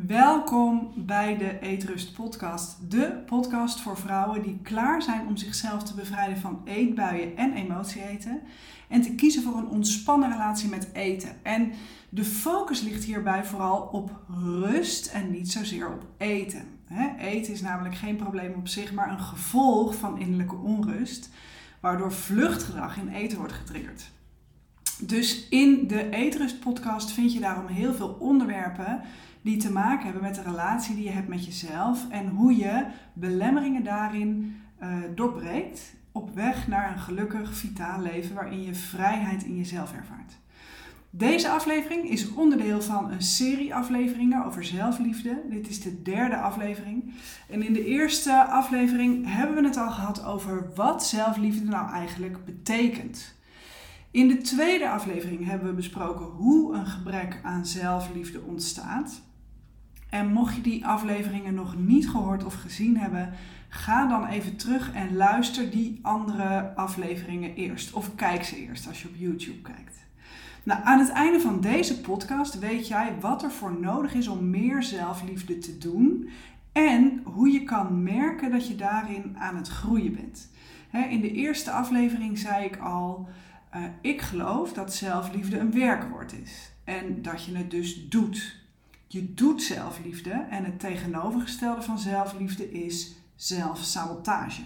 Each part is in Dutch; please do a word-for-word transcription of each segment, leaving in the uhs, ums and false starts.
Welkom bij de Eetrust podcast. De podcast voor vrouwen die klaar zijn om zichzelf te bevrijden van eetbuien en emotieeten. En te kiezen voor een ontspannen relatie met eten. En de focus ligt hierbij vooral op rust en niet zozeer op eten. He, eten is namelijk geen probleem op zich, maar een gevolg van innerlijke onrust. Waardoor vluchtgedrag in eten wordt getriggerd. Dus in de Eetrust podcast vind je daarom heel veel onderwerpen die te maken hebben met de relatie die je hebt met jezelf en hoe je belemmeringen daarin uh, doorbreekt op weg naar een gelukkig, vitaal leven waarin je vrijheid in jezelf ervaart. Deze aflevering is onderdeel van een serie afleveringen over zelfliefde. Dit is de derde aflevering. En in de eerste aflevering hebben we het al gehad over wat zelfliefde nou eigenlijk betekent. In de tweede aflevering hebben we besproken hoe een gebrek aan zelfliefde ontstaat. En mocht je die afleveringen nog niet gehoord of gezien hebben, ga dan even terug en luister die andere afleveringen eerst. Of kijk ze eerst als je op YouTube kijkt. Nou, aan het einde van deze podcast weet jij wat er voor nodig is om meer zelfliefde te doen. En hoe je kan merken dat je daarin aan het groeien bent. In de eerste aflevering zei ik al, uh, ik geloof dat zelfliefde een werkwoord is. En dat je het dus doet. Je doet zelfliefde en het tegenovergestelde van zelfliefde is zelfsabotage.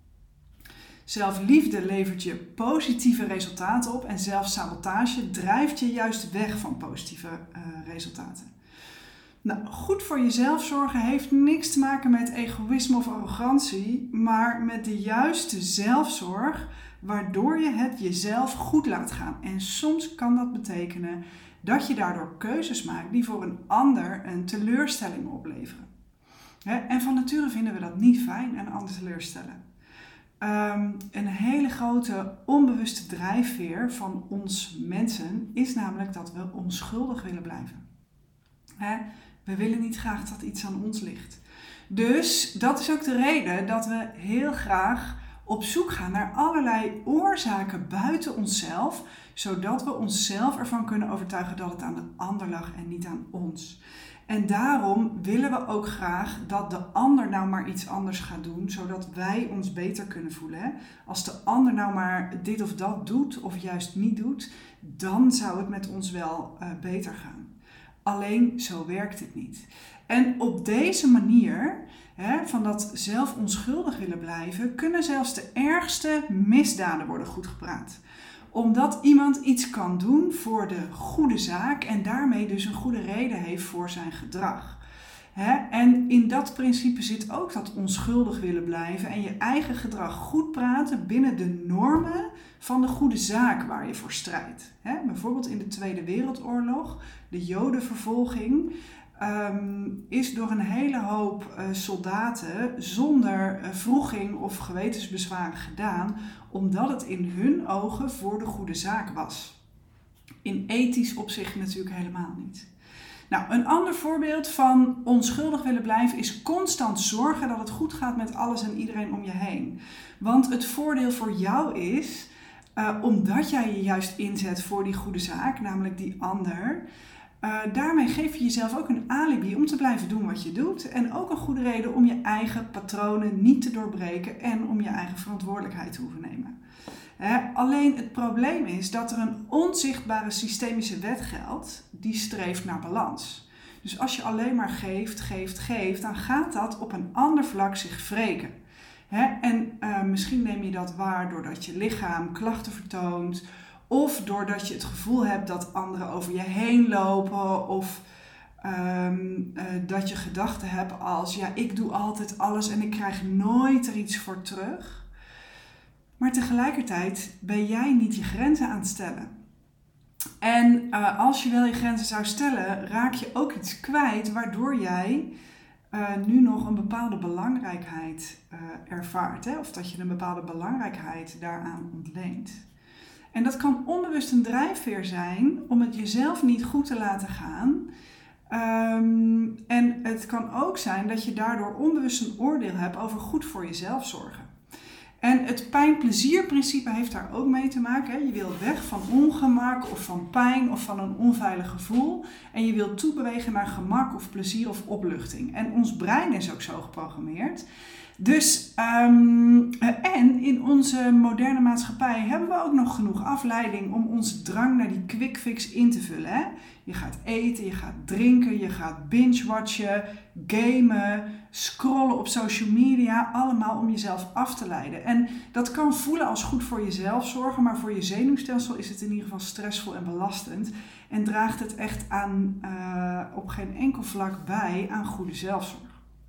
Zelfliefde levert je positieve resultaten op en zelfsabotage drijft je juist weg van positieve uh, resultaten. Nou, goed voor jezelf zorgen heeft niks te maken met egoïsme of arrogantie, maar met de juiste zelfzorg waardoor je het jezelf goed laat gaan. En soms kan dat betekenen dat je daardoor keuzes maakt die voor een ander een teleurstelling opleveren. En van nature vinden we dat niet fijn, een ander teleurstellen. Um, een hele grote onbewuste drijfveer van ons mensen is namelijk dat we onschuldig willen blijven. He, we willen niet graag dat iets aan ons ligt. Dus dat is ook de reden dat we heel graag op zoek gaan naar allerlei oorzaken buiten onszelf, zodat we onszelf ervan kunnen overtuigen dat het aan de ander lag en niet aan ons. En daarom willen we ook graag dat de ander nou maar iets anders gaat doen, zodat wij ons beter kunnen voelen. Als de ander nou maar dit of dat doet of juist niet doet, dan zou het met ons wel uh, beter gaan. Alleen zo werkt het niet. En op deze manier, hè, van dat zelf onschuldig willen blijven, kunnen zelfs de ergste misdaden worden goedgepraat. Omdat iemand iets kan doen voor de goede zaak en daarmee dus een goede reden heeft voor zijn gedrag. Hè? En in dat principe zit ook dat onschuldig willen blijven en je eigen gedrag goed praten binnen de normen van de goede zaak waar je voor strijdt. Hè? Bijvoorbeeld in de Tweede Wereldoorlog, de Jodenvervolging, Um, is door een hele hoop uh, soldaten zonder uh, wroeging of gewetensbezwaren gedaan, omdat het in hun ogen voor de goede zaak was. In ethisch opzicht natuurlijk helemaal niet. Nou, een ander voorbeeld van onschuldig willen blijven is constant zorgen dat het goed gaat met alles en iedereen om je heen. Want het voordeel voor jou is, uh, omdat jij je juist inzet voor die goede zaak, namelijk die ander, Uh, daarmee geef je jezelf ook een alibi om te blijven doen wat je doet. En ook een goede reden om je eigen patronen niet te doorbreken en om je eigen verantwoordelijkheid te hoeven nemen. He, alleen het probleem is dat er een onzichtbare systemische wet geldt die streeft naar balans. Dus als je alleen maar geeft, geeft, geeft, dan gaat dat op een ander vlak zich wreken. He, en uh, misschien neem je dat waar doordat je lichaam klachten vertoont, of doordat je het gevoel hebt dat anderen over je heen lopen. Of um, uh, dat je gedachten hebt als, ja, ik doe altijd alles en ik krijg nooit er iets voor terug. Maar tegelijkertijd ben jij niet je grenzen aan het stellen. En uh, als je wel je grenzen zou stellen, raak je ook iets kwijt waardoor jij uh, nu nog een bepaalde belangrijkheid uh, ervaart. Hè? Of dat je een bepaalde belangrijkheid daaraan ontleent. En dat kan onbewust een drijfveer zijn om het jezelf niet goed te laten gaan. Um, en het kan ook zijn dat je daardoor onbewust een oordeel hebt over goed voor jezelf zorgen. En het pijn-plezier-principe heeft daar ook mee te maken. Hè. Je wil weg van ongemak of van pijn of van een onveilig gevoel. En je wilt toebewegen naar gemak of plezier of opluchting. En ons brein is ook zo geprogrammeerd. Dus, um, en in onze moderne maatschappij hebben we ook nog genoeg afleiding om onze drang naar die quick fix in te vullen. Hè? Je gaat eten, je gaat drinken, je gaat binge-watchen, gamen, scrollen op social media. Allemaal om jezelf af te leiden. En dat kan voelen als goed voor jezelf zorgen, maar voor je zenuwstelsel is het in ieder geval stressvol en belastend. En draagt het echt aan, uh, op geen enkel vlak bij aan goede zelfzorg.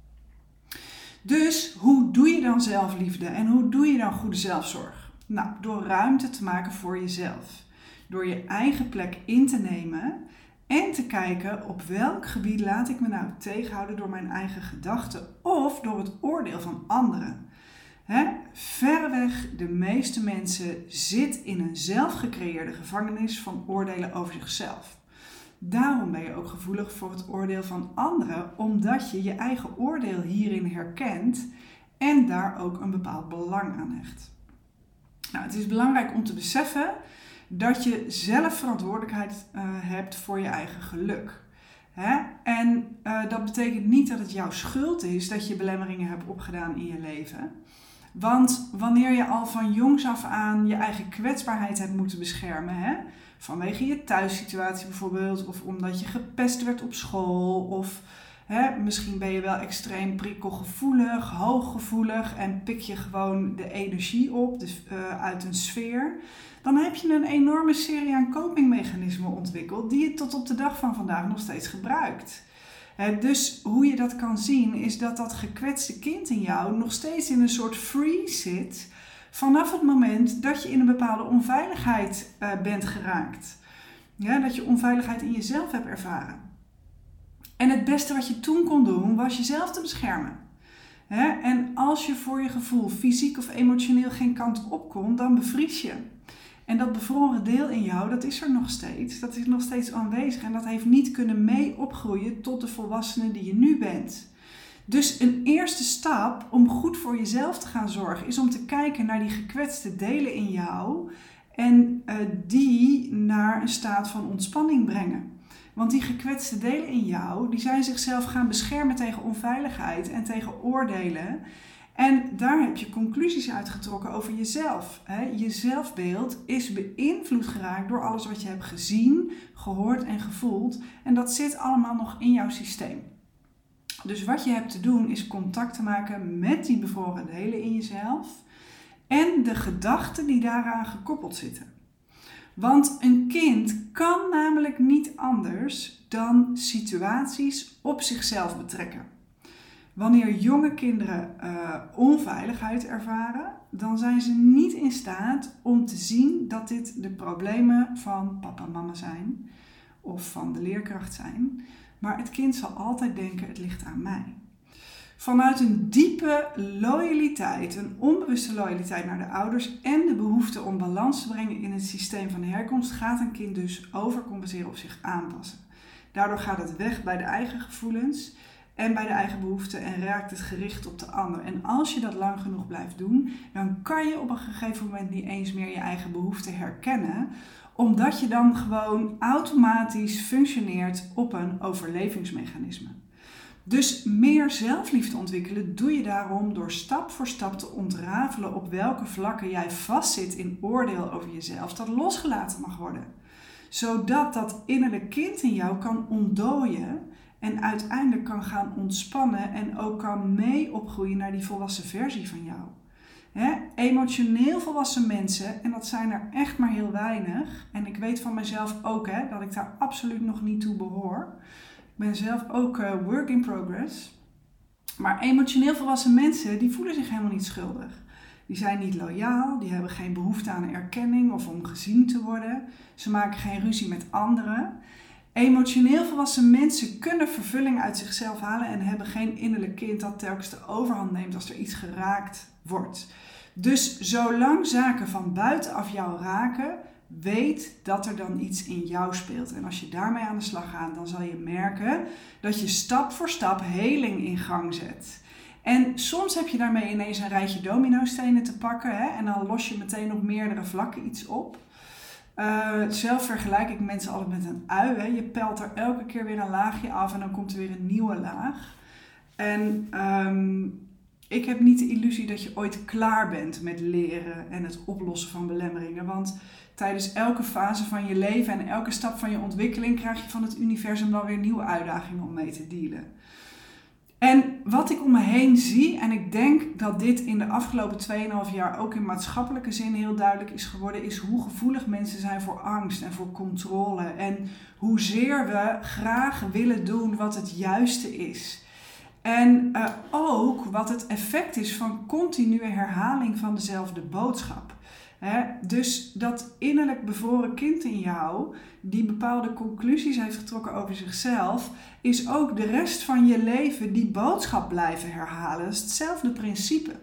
Dus hoe doe je dan zelfliefde en hoe doe je dan goede zelfzorg? Nou, door ruimte te maken voor jezelf. Door je eigen plek in te nemen en te kijken op welk gebied laat ik me nou tegenhouden door mijn eigen gedachten of door het oordeel van anderen. Hè? Verreweg de meeste mensen zitten in een zelfgecreëerde gevangenis van oordelen over zichzelf. Daarom ben je ook gevoelig voor het oordeel van anderen, omdat je je eigen oordeel hierin herkent en daar ook een bepaald belang aan hecht. Nou, het is belangrijk om te beseffen dat je zelf verantwoordelijkheid uh, hebt voor je eigen geluk. Hè? En uh, dat betekent niet dat het jouw schuld is dat je belemmeringen hebt opgedaan in je leven. Want wanneer je al van jongs af aan je eigen kwetsbaarheid hebt moeten beschermen, hè? Vanwege je thuissituatie bijvoorbeeld, of omdat je gepest werd op school, of hè, misschien ben je wel extreem prikkelgevoelig, hooggevoelig en pik je gewoon de energie op dus, uh, uit een sfeer, dan heb je een enorme serie aan copingmechanismen ontwikkeld die je tot op de dag van vandaag nog steeds gebruikt. He, dus hoe je dat kan zien is dat dat gekwetste kind in jou nog steeds in een soort freeze zit vanaf het moment dat je in een bepaalde onveiligheid uh, bent geraakt. Ja, dat je onveiligheid in jezelf hebt ervaren. En het beste wat je toen kon doen was jezelf te beschermen. He, en als je voor je gevoel fysiek of emotioneel geen kant op kon, dan bevries je. En dat bevroren deel in jou, dat is er nog steeds. Dat is nog steeds aanwezig en dat heeft niet kunnen mee opgroeien tot de volwassene die je nu bent. Dus een eerste stap om goed voor jezelf te gaan zorgen is om te kijken naar die gekwetste delen in jou en uh, die naar een staat van ontspanning brengen. Want die gekwetste delen in jou, die zijn zichzelf gaan beschermen tegen onveiligheid en tegen oordelen. En daar heb je conclusies uitgetrokken over jezelf. Je zelfbeeld is beïnvloed geraakt door alles wat je hebt gezien, gehoord en gevoeld. En dat zit allemaal nog in jouw systeem. Dus wat je hebt te doen is contact te maken met die bevroren delen in jezelf en de gedachten die daaraan gekoppeld zitten. Want een kind kan namelijk niet anders dan situaties op zichzelf betrekken. Wanneer jonge kinderen uh, onveiligheid ervaren, dan zijn ze niet in staat om te zien dat dit de problemen van papa en mama zijn of van de leerkracht zijn. Maar het kind zal altijd denken, het ligt aan mij. Vanuit een diepe loyaliteit, een onbewuste loyaliteit naar de ouders en de behoefte om balans te brengen in het systeem van herkomst, gaat een kind dus overcompenseren of zich aanpassen. Daardoor gaat het weg bij de eigen gevoelens en bij de eigen behoeften en raakt het gericht op de ander. En als je dat lang genoeg blijft doen, dan kan je op een gegeven moment niet eens meer je eigen behoeften herkennen, omdat je dan gewoon automatisch functioneert op een overlevingsmechanisme. Dus meer zelfliefde ontwikkelen doe je daarom door stap voor stap te ontrafelen op welke vlakken jij vastzit in oordeel over jezelf dat losgelaten mag worden. Zodat dat innerlijke kind in jou kan ontdooien en uiteindelijk kan gaan ontspannen en ook kan mee opgroeien naar die volwassen versie van jou. He, emotioneel volwassen mensen, en dat zijn er echt maar heel weinig, en ik weet van mezelf ook he, dat ik daar absoluut nog niet toe behoor. Ik ben zelf ook uh, work in progress. Maar emotioneel volwassen mensen, die voelen zich helemaal niet schuldig. Die zijn niet loyaal, die hebben geen behoefte aan erkenning of om gezien te worden. Ze maken geen ruzie met anderen. Emotioneel volwassen mensen kunnen vervulling uit zichzelf halen en hebben geen innerlijk kind dat telkens de overhand neemt als er iets geraakt wordt. Dus zolang zaken van buitenaf jou raken, weet dat er dan iets in jou speelt. En als je daarmee aan de slag gaat, dan zal je merken dat je stap voor stap heling in gang zet. En soms heb je daarmee ineens een rijtje dominostenen te pakken, hè, en dan los je meteen op meerdere vlakken iets op. Uh, zelf vergelijk ik mensen altijd met een ui. Hè. Je pelt er elke keer weer een laagje af en dan komt er weer een nieuwe laag. En um, ik heb niet de illusie dat je ooit klaar bent met leren en het oplossen van belemmeringen. Want tijdens elke fase van je leven en elke stap van je ontwikkeling krijg je van het universum dan weer nieuwe uitdagingen om mee te dealen. En wat ik om me heen zie, en ik denk dat dit in de afgelopen twee komma vijf jaar ook in maatschappelijke zin heel duidelijk is geworden, is hoe gevoelig mensen zijn voor angst en voor controle. En hoezeer we graag willen doen wat het juiste is. En uh, ook wat het effect is van continue herhaling van dezelfde boodschap. He, dus dat innerlijk bevroren kind in jou, die bepaalde conclusies heeft getrokken over zichzelf, is ook de rest van je leven die boodschap blijven herhalen. Dat is hetzelfde principe.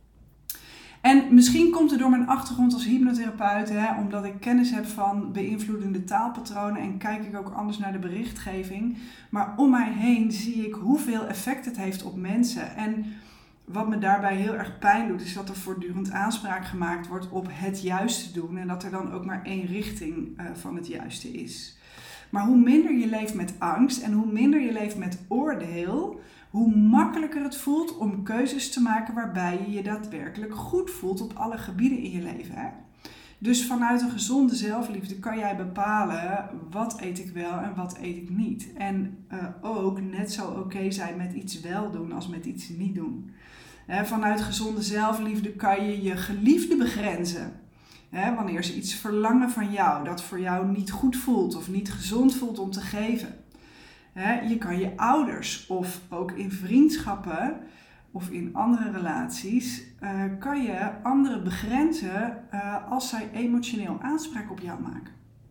En misschien komt het door mijn achtergrond als hypnotherapeut, hè, omdat ik kennis heb van beïnvloedende taalpatronen en kijk ik ook anders naar de berichtgeving. Maar om mij heen zie ik hoeveel effect het heeft op mensen. En wat me daarbij heel erg pijn doet, is dat er voortdurend aanspraak gemaakt wordt op het juiste doen. En dat er dan ook maar één richting uh, van het juiste is. Maar hoe minder je leeft met angst en hoe minder je leeft met oordeel, hoe makkelijker het voelt om keuzes te maken waarbij je je daadwerkelijk goed voelt op alle gebieden in je leven. Hè? Dus vanuit een gezonde zelfliefde kan jij bepalen wat eet ik wel en wat eet ik niet. En uh, ook net zo oké zijn met iets wel doen als met iets niet doen. He, vanuit gezonde zelfliefde kan je je geliefde begrenzen. He, wanneer ze iets verlangen van jou dat voor jou niet goed voelt of niet gezond voelt om te geven. He, je kan je ouders of ook in vriendschappen of in andere relaties, uh, kan je anderen begrenzen uh, als zij emotioneel aanspraak op jou maken.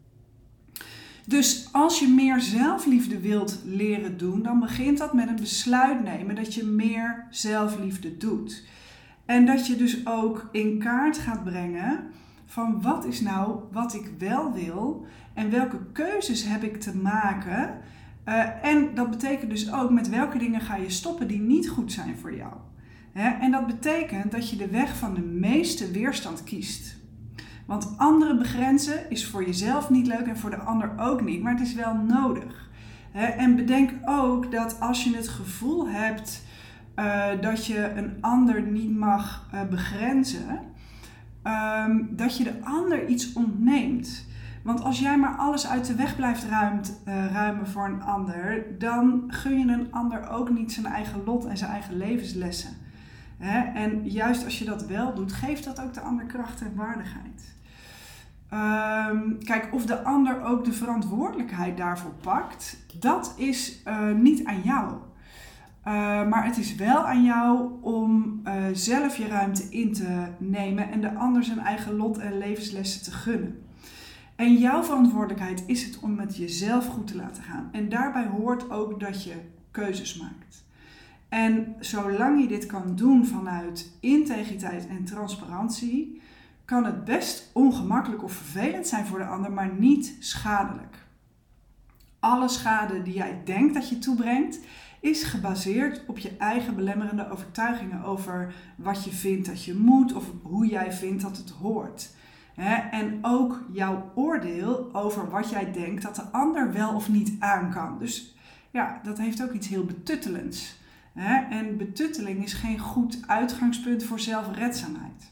Dus als je meer zelfliefde wilt leren doen, dan begint dat met een besluit nemen dat je meer zelfliefde doet. En dat je dus ook in kaart gaat brengen van wat is nou wat ik wel wil en welke keuzes heb ik te maken. Uh, en dat betekent dus ook met welke dingen ga je stoppen die niet goed zijn voor jou. He, en dat betekent dat je de weg van de meeste weerstand kiest. Want anderen begrenzen is voor jezelf niet leuk en voor de ander ook niet, maar het is wel nodig. He, en bedenk ook dat als je het gevoel hebt uh, dat je een ander niet mag uh, begrenzen, um, dat je de ander iets ontneemt. Want als jij maar alles uit de weg blijft ruimt, uh, ruimen voor een ander, dan gun je een ander ook niet zijn eigen lot en zijn eigen levenslessen. He, en juist als je dat wel doet, geeft dat ook de ander kracht en waardigheid. Um, kijk, of de ander ook de verantwoordelijkheid daarvoor pakt, dat is uh, niet aan jou. Uh, maar het is wel aan jou om uh, zelf je ruimte in te nemen en de ander zijn eigen lot en levenslessen te gunnen. En jouw verantwoordelijkheid is het om het jezelf goed te laten gaan. En daarbij hoort ook dat je keuzes maakt. En zolang je dit kan doen vanuit integriteit en transparantie, kan het best ongemakkelijk of vervelend zijn voor de ander, maar niet schadelijk. Alle schade die jij denkt dat je toebrengt, is gebaseerd op je eigen belemmerende overtuigingen over wat je vindt dat je moet of hoe jij vindt dat het hoort. En ook jouw oordeel over wat jij denkt dat de ander wel of niet aan kan. Dus ja, dat heeft ook iets heel betuttelends. En betutteling is geen goed uitgangspunt voor zelfredzaamheid.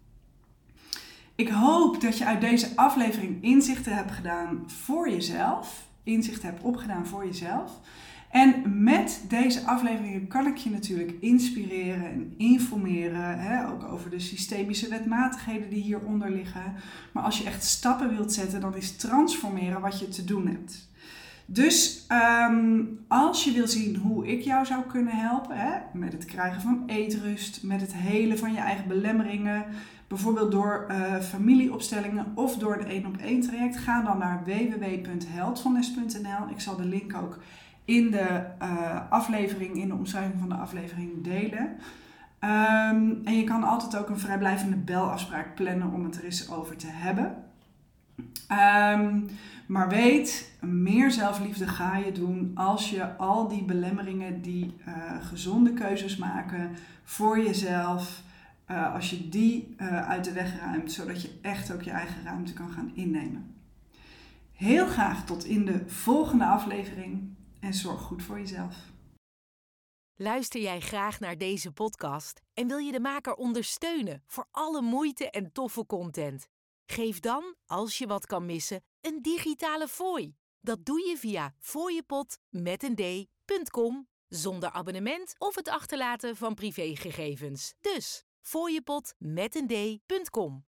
Ik hoop dat je uit deze aflevering inzichten hebt gedaan voor jezelf. Inzichten hebt opgedaan voor jezelf. En met deze afleveringen kan ik je natuurlijk inspireren en informeren. Hè, ook over de systemische wetmatigheden die hieronder liggen. Maar als je echt stappen wilt zetten, dan is transformeren wat je te doen hebt. Dus um, als je wil zien hoe ik jou zou kunnen helpen, hè, met het krijgen van eetrust, met het helen van je eigen belemmeringen, bijvoorbeeld door uh, familieopstellingen of door een één op één traject, ga dan naar w w w punt heldvannes punt n l. Ik zal de link ook in de uh, aflevering, in de omschrijving van de aflevering delen. Um, en je kan altijd ook een vrijblijvende belafspraak plannen om het er eens over te hebben. Um, maar weet, meer zelfliefde ga je doen als je al die belemmeringen, die uh, gezonde keuzes maken voor jezelf, uh, als je die uh, uit de weg ruimt, zodat je echt ook je eigen ruimte kan gaan innemen. Heel graag tot in de volgende aflevering en zorg goed voor jezelf. Luister jij graag naar deze podcast en wil je de maker ondersteunen voor alle moeite en toffe content? Geef dan, als je wat kan missen, een digitale fooi. Dat doe je via fooiepot met een d punt com zonder abonnement of het achterlaten van privégegevens. Dus fooiepot met een d punt com.